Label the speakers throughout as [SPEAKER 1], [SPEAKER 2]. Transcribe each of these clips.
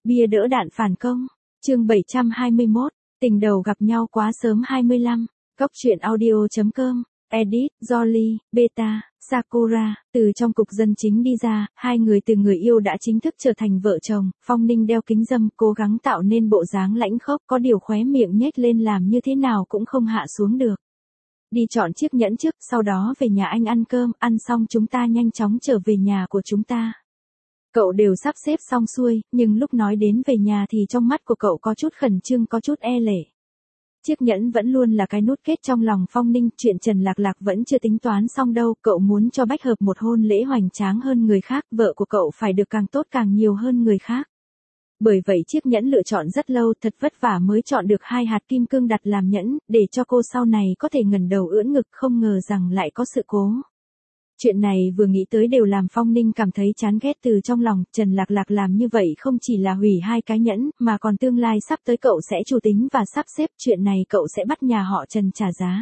[SPEAKER 1] Bia đỡ đạn phản công. Chương 721. Tình đầu gặp nhau quá sớm 25. Cốc truyện audio.com. Edit, Jolly, Beta, Sakura. Từ trong cục dân chính đi ra, hai người từ người yêu đã chính thức trở thành vợ chồng. Phong Ninh đeo kính râm, cố gắng tạo nên bộ dáng lãnh khốc, có điều khóe miệng nhếch lên làm như thế nào cũng không hạ xuống được. Đi chọn chiếc nhẫn trước, sau đó về nhà anh ăn cơm, ăn xong chúng ta nhanh chóng trở về nhà của chúng ta. Cậu đều sắp xếp xong xuôi, nhưng lúc nói đến về nhà thì trong mắt của cậu có chút khẩn trương, có chút e lệ. Chiếc nhẫn vẫn luôn là cái nút kết trong lòng Phong Ninh, chuyện Trần Lạc Lạc vẫn chưa tính toán xong đâu, cậu muốn cho Bách Hợp một hôn lễ hoành tráng hơn người khác, vợ của cậu phải được càng tốt càng nhiều hơn người khác. Bởi vậy chiếc nhẫn lựa chọn rất lâu, thật vất vả mới chọn được 2 hạt kim cương đặt làm nhẫn, để cho cô sau này có thể ngẩng đầu ưỡn ngực, không ngờ rằng lại có sự cố. Chuyện này vừa nghĩ tới đều làm Phong Ninh cảm thấy chán ghét từ trong lòng, Trần Lạc Lạc làm như vậy không chỉ là hủy 2 cái nhẫn, mà còn tương lai sắp tới cậu sẽ chủ tính và sắp xếp, chuyện này cậu sẽ bắt nhà họ Trần trả giá.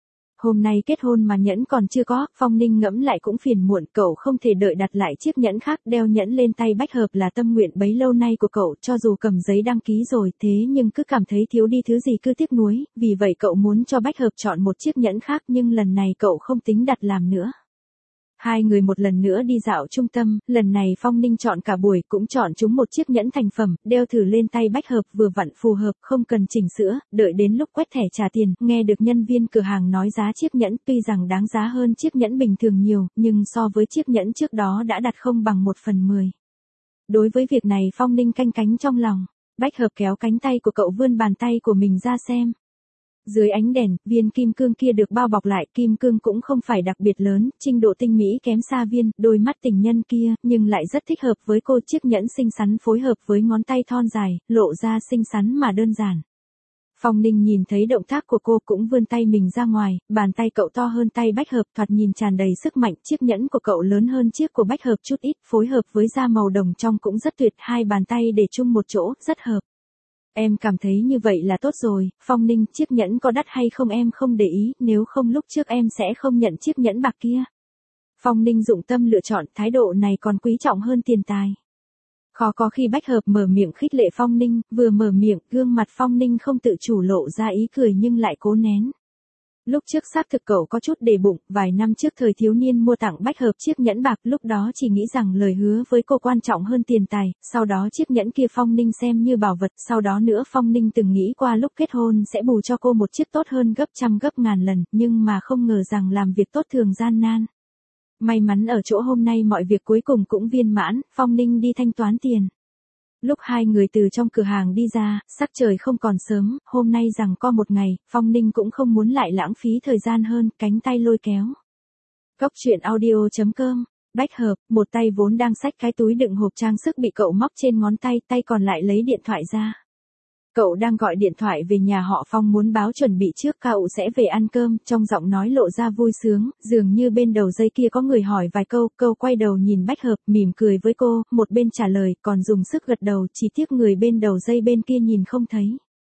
[SPEAKER 1] Hôm nay kết hôn mà nhẫn còn chưa có, Phong Ninh ngẫm lại cũng phiền muộn, cậu không thể đợi đặt lại chiếc nhẫn khác, đeo nhẫn lên tay Bách Hợp là tâm nguyện bấy lâu nay của cậu, cho dù cầm giấy đăng ký rồi, thế nhưng cứ cảm thấy thiếu đi thứ gì, cứ tiếc nuối, vì vậy cậu muốn cho Bách Hợp chọn một chiếc nhẫn khác, nhưng lần này cậu không tính đặt làm nữa. Hai người một lần nữa đi dạo trung tâm, lần này Phong Ninh chọn cả buổi, cũng chọn chúng một chiếc nhẫn thành phẩm, đeo thử lên tay Bách Hợp vừa vặn phù hợp, không cần chỉnh sửa, đợi đến lúc quét thẻ trả tiền, nghe được nhân viên cửa hàng nói giá chiếc nhẫn tuy rằng đáng giá hơn chiếc nhẫn bình thường nhiều, nhưng so với chiếc nhẫn trước đó đã đặt không bằng 1/10. Đối với việc này Phong Ninh canh cánh trong lòng, Bách Hợp kéo cánh tay của cậu vươn bàn tay của mình ra xem. Dưới ánh đèn, viên kim cương kia được bao bọc lại, kim cương cũng không phải đặc biệt lớn, trình độ tinh mỹ kém xa viên, đôi mắt tình nhân kia, nhưng lại rất thích hợp với cô, chiếc nhẫn xinh xắn phối hợp với ngón tay thon dài, lộ ra xinh xắn mà đơn giản. Phong Ninh nhìn thấy động tác của cô cũng vươn tay mình ra ngoài, bàn tay cậu to hơn tay Bách Hợp, thoạt nhìn tràn đầy sức mạnh, chiếc nhẫn của cậu lớn hơn chiếc của Bách Hợp chút ít, phối hợp với da màu đồng trong cũng rất tuyệt, 2 bàn tay để chung một chỗ, rất hợp. Em cảm thấy như vậy là tốt rồi, Phong Ninh, chiếc nhẫn có đắt hay không em không để ý, nếu không lúc trước em sẽ không nhận chiếc nhẫn bạc kia. Phong Ninh dụng tâm lựa chọn, thái độ này còn quý trọng hơn tiền tài. Khó có khi Bách Hợp mở miệng khích lệ Phong Ninh, vừa mở miệng, gương mặt Phong Ninh không tự chủ lộ ra ý cười nhưng lại cố nén. Lúc trước xác thực cậu có chút để bụng, vài năm trước thời thiếu niên mua tặng Bách Hợp chiếc nhẫn bạc, lúc đó chỉ nghĩ rằng lời hứa với cô quan trọng hơn tiền tài, sau đó chiếc nhẫn kia Phong Ninh xem như bảo vật, sau đó nữa Phong Ninh từng nghĩ qua lúc kết hôn sẽ bù cho cô một chiếc tốt hơn gấp trăm gấp ngàn lần, nhưng mà không ngờ rằng làm việc tốt thường gian nan. May mắn ở chỗ hôm nay mọi việc cuối cùng cũng viên mãn, Phong Ninh đi thanh toán tiền. Lúc hai người từ trong cửa hàng đi ra, sắc trời không còn sớm, hôm nay rằng co một ngày, Phong Ninh cũng không muốn lại lãng phí thời gian hơn, cánh tay lôi kéo. Cốc truyện audio.com. Bách Hợp, một tay vốn đang xách cái túi đựng hộp trang sức bị cậu móc trên ngón tay, tay còn lại lấy điện thoại ra. Cậu đang gọi điện thoại về nhà họ Phong muốn báo chuẩn bị trước cậu sẽ về ăn cơm, trong giọng nói lộ ra vui sướng, dường như bên đầu dây kia có người hỏi vài câu, cậu quay đầu nhìn Bách Hợp, mỉm cười với cô, một bên trả lời, còn dùng sức gật đầu, chỉ tiếc người bên đầu dây bên kia nhìn không thấy.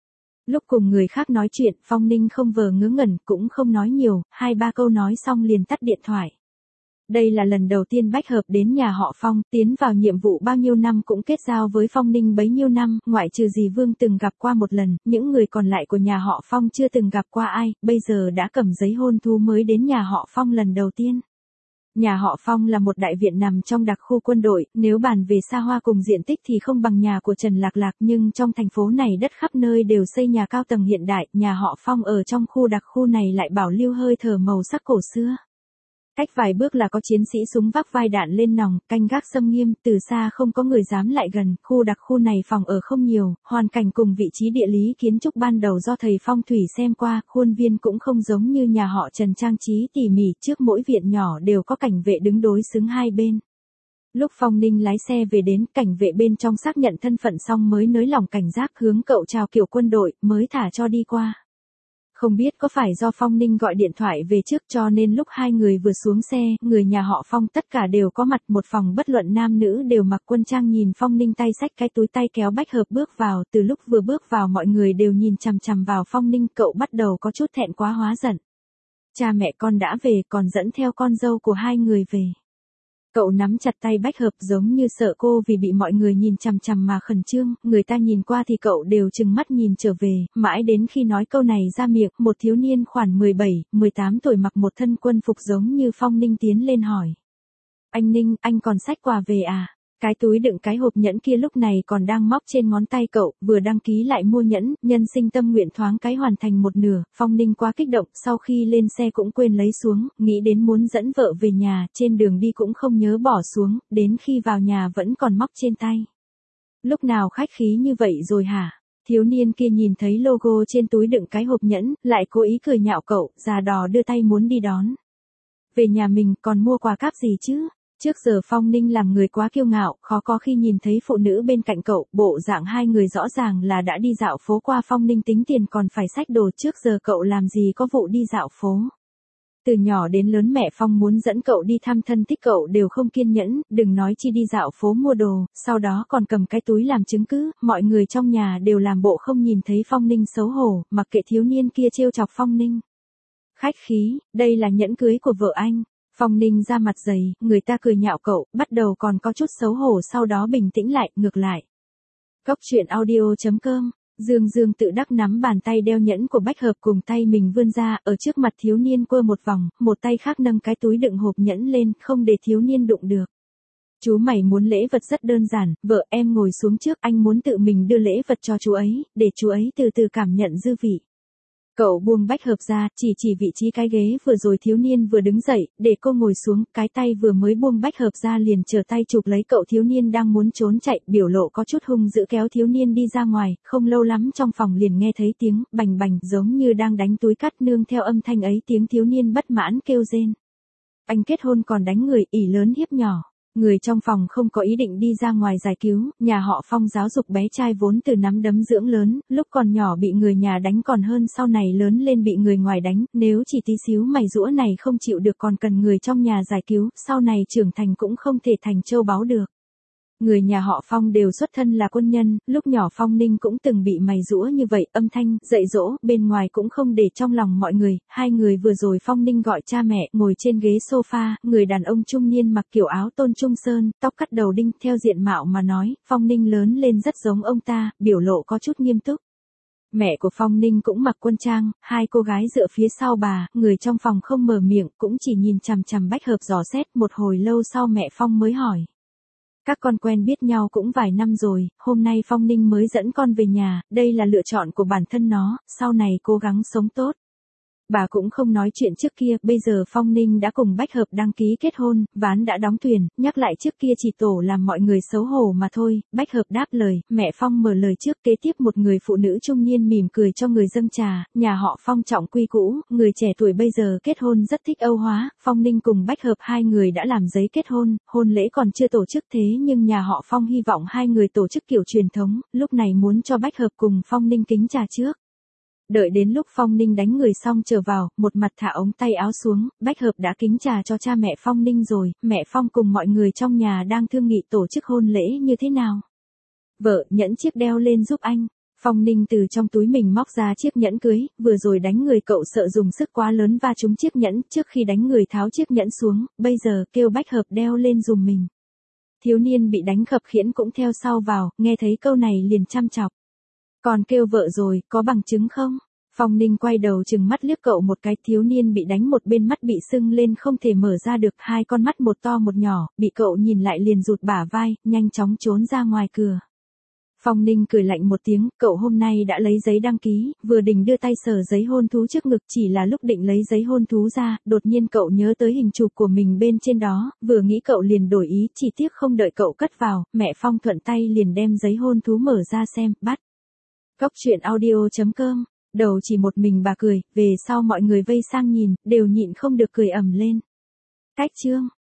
[SPEAKER 1] Lúc cùng người khác nói chuyện, Phong Ninh không vờ ngớ ngẩn, cũng không nói nhiều, 2-3 câu nói xong liền tắt điện thoại. Đây là lần đầu tiên Bách Hợp đến nhà họ Phong, tiến vào nhiệm vụ bao nhiêu năm cũng kết giao với Phong Ninh bấy nhiêu năm, ngoại trừ dì Vương từng gặp qua một lần, những người còn lại của nhà họ Phong chưa từng gặp qua ai, bây giờ đã cầm giấy hôn thú mới đến nhà họ Phong lần đầu tiên. Nhà họ Phong là một đại viện nằm trong đặc khu quân đội, nếu bàn về xa hoa cùng diện tích thì không bằng nhà của Trần Lạc Lạc, nhưng trong thành phố này đất khắp nơi đều xây nhà cao tầng hiện đại, nhà họ Phong ở trong khu đặc khu này lại bảo lưu hơi thở màu sắc cổ xưa. Cách vài bước là có chiến sĩ súng vác vai đạn lên nòng, canh gác xâm nghiêm, từ xa không có người dám lại gần, khu đặc khu này phòng ở không nhiều, hoàn cảnh cùng vị trí địa lý kiến trúc ban đầu do thầy phong thủy xem qua, khuôn viên cũng không giống như nhà họ Trần trang trí tỉ mỉ, trước mỗi viện nhỏ đều có cảnh vệ đứng đối xứng hai bên. Lúc Phong Ninh lái xe về đến, cảnh vệ bên trong xác nhận thân phận xong mới nới lỏng cảnh giác hướng cậu chào kiểu quân đội, mới thả cho đi qua. Không biết có phải do Phong Ninh gọi điện thoại về trước cho nên lúc hai người vừa xuống xe, người nhà họ Phong tất cả đều có mặt, một phòng bất luận nam nữ đều mặc quân trang nhìn Phong Ninh tay xách cái túi, tay kéo Bách Hợp bước vào, từ lúc vừa bước vào mọi người đều nhìn chằm chằm vào Phong Ninh, cậu bắt đầu có chút thẹn quá hóa giận. Cha mẹ con đã về, còn dẫn theo con dâu của hai người về. Cậu nắm chặt tay Bách Hợp giống như sợ cô vì bị mọi người nhìn chằm chằm mà khẩn trương, người ta nhìn qua thì cậu đều trừng mắt nhìn trở về, mãi đến khi nói câu này ra miệng, một thiếu niên khoảng 17, 18 tuổi mặc một thân quân phục giống như Phong Ninh tiến lên hỏi. Anh Ninh, anh còn xách quà về à? Cái túi đựng cái hộp nhẫn kia lúc này còn đang móc trên ngón tay cậu, vừa đăng ký lại mua nhẫn, nhân sinh tâm nguyện thoáng cái hoàn thành một nửa, Phong Ninh quá kích động, sau khi lên xe cũng quên lấy xuống, nghĩ đến muốn dẫn vợ về nhà, trên đường đi cũng không nhớ bỏ xuống, đến khi vào nhà vẫn còn móc trên tay. Lúc nào khách khí như vậy rồi hả? Thiếu niên kia nhìn thấy logo trên túi đựng cái hộp nhẫn, lại cố ý cười nhạo cậu, già đò đưa tay muốn đi đón. Về nhà mình còn mua quà cáp gì chứ? Trước giờ Phong Ninh làm người quá kiêu ngạo, khó có khi nhìn thấy phụ nữ bên cạnh cậu, bộ dạng hai người rõ ràng là đã đi dạo phố qua. Phong Ninh tính tiền còn phải xách đồ, trước giờ cậu làm gì có vụ đi dạo phố. Từ nhỏ đến lớn mẹ Phong muốn dẫn cậu đi thăm thân thích cậu đều không kiên nhẫn, đừng nói chi đi dạo phố mua đồ, sau đó còn cầm cái túi làm chứng cứ, mọi người trong nhà đều làm bộ không nhìn thấy Phong Ninh xấu hổ, mặc kệ thiếu niên kia trêu chọc Phong Ninh. Khách khí, đây là nhẫn cưới của vợ anh. Phong Ninh ra mặt dày, người ta cười nhạo cậu, bắt đầu còn có chút xấu hổ sau đó bình tĩnh lại, ngược lại. Cốc truyện audio.com, Dương tự đắc nắm bàn tay đeo nhẫn của Bách Hợp cùng tay mình vươn ra, ở trước mặt thiếu niên quơ một vòng, một tay khác nâng cái túi đựng hộp nhẫn lên, không để thiếu niên đụng được. Chú mày muốn lễ vật rất đơn giản, vợ em ngồi xuống trước, anh muốn tự mình đưa lễ vật cho chú ấy, để chú ấy từ từ cảm nhận dư vị. Cậu buông Bách Hợp ra, chỉ vị trí cái ghế vừa rồi thiếu niên vừa đứng dậy, để cô ngồi xuống, cái tay vừa mới buông Bách Hợp ra liền trở tay chụp lấy cậu. Thiếu niên đang muốn trốn chạy, biểu lộ có chút hung dữ kéo thiếu niên đi ra ngoài, không lâu lắm trong phòng liền nghe thấy tiếng bành bành giống như đang đánh túi cát, nương theo âm thanh ấy tiếng thiếu niên bất mãn kêu rên. Anh kết hôn còn đánh người, ỷ lớn hiếp nhỏ. Người trong phòng không có ý định đi ra ngoài giải cứu, nhà họ Phong giáo dục bé trai vốn từ nắm đấm dưỡng lớn, lúc còn nhỏ bị người nhà đánh còn hơn sau này lớn lên bị người ngoài đánh, nếu chỉ tí xíu mày rũa này không chịu được còn cần người trong nhà giải cứu, sau này trưởng thành cũng không thể thành châu báu được. Người nhà họ Phong đều xuất thân là quân nhân, lúc nhỏ Phong Ninh cũng từng bị mày rũa như vậy, âm thanh, dạy dỗ, bên ngoài cũng không để trong lòng mọi người. Hai người vừa rồi Phong Ninh gọi cha mẹ, ngồi trên ghế sofa, người đàn ông trung niên mặc kiểu áo tôn trung sơn, tóc cắt đầu đinh, theo diện mạo mà nói, Phong Ninh lớn lên rất giống ông ta, biểu lộ có chút nghiêm túc. Mẹ của Phong Ninh cũng mặc quân trang, hai cô gái dựa phía sau bà, người trong phòng không mở miệng, cũng chỉ nhìn chằm chằm Bách Hợp dò xét. Một hồi lâu sau mẹ Phong mới hỏi. Các con quen biết nhau cũng vài năm rồi, hôm nay Phong Ninh mới dẫn con về nhà, đây là lựa chọn của bản thân nó, sau này cố gắng sống tốt. Bà cũng không nói chuyện trước kia, bây giờ Phong Ninh đã cùng Bách Hợp đăng ký kết hôn, ván đã đóng thuyền, nhắc lại trước kia chỉ tổ làm mọi người xấu hổ mà thôi. Bách Hợp đáp lời, mẹ Phong mở lời trước, kế tiếp một người phụ nữ trung niên mỉm cười cho người dâng trà, nhà họ Phong trọng quy cũ, người trẻ tuổi bây giờ kết hôn rất thích Âu hóa, Phong Ninh cùng Bách Hợp hai người đã làm giấy kết hôn, hôn lễ còn chưa tổ chức thế nhưng nhà họ Phong hy vọng hai người tổ chức kiểu truyền thống, lúc này muốn cho Bách Hợp cùng Phong Ninh kính trà trước. Đợi đến lúc Phong Ninh đánh người xong trở vào, một mặt thả ống tay áo xuống, Bách Hợp đã kính trà cho cha mẹ Phong Ninh rồi, mẹ Phong cùng mọi người trong nhà đang thương nghị tổ chức hôn lễ như thế nào. Vợ, nhẫn chiếc đeo lên giúp anh. Phong Ninh từ trong túi mình móc ra chiếc nhẫn cưới, vừa rồi đánh người cậu sợ dùng sức quá lớn va trúng chiếc nhẫn, trước khi đánh người tháo chiếc nhẫn xuống, bây giờ kêu Bách Hợp đeo lên dùm mình. Thiếu niên bị đánh khập khiễng cũng theo sau vào, nghe thấy câu này liền chăm chọc. Còn kêu vợ rồi, có bằng chứng không? Phong Ninh quay đầu trừng mắt liếc cậu một cái, thiếu niên bị đánh một bên mắt bị sưng lên không thể mở ra được, hai con mắt một to một nhỏ, bị cậu nhìn lại liền rụt bả vai, nhanh chóng trốn ra ngoài cửa. Phong Ninh cười lạnh một tiếng, cậu hôm nay đã lấy giấy đăng ký, vừa định đưa tay sờ giấy hôn thú trước ngực, chỉ là lúc định lấy giấy hôn thú ra, đột nhiên cậu nhớ tới hình chụp của mình bên trên đó, vừa nghĩ cậu liền đổi ý, chỉ tiếc không đợi cậu cất vào, mẹ Phong thuận tay liền đem giấy hôn thú mở ra xem, bắt. Cốc truyện audio.com, đầu chỉ một mình bà cười, về sau mọi người vây sang nhìn, đều nhịn không được cười ầm lên. Cách chương.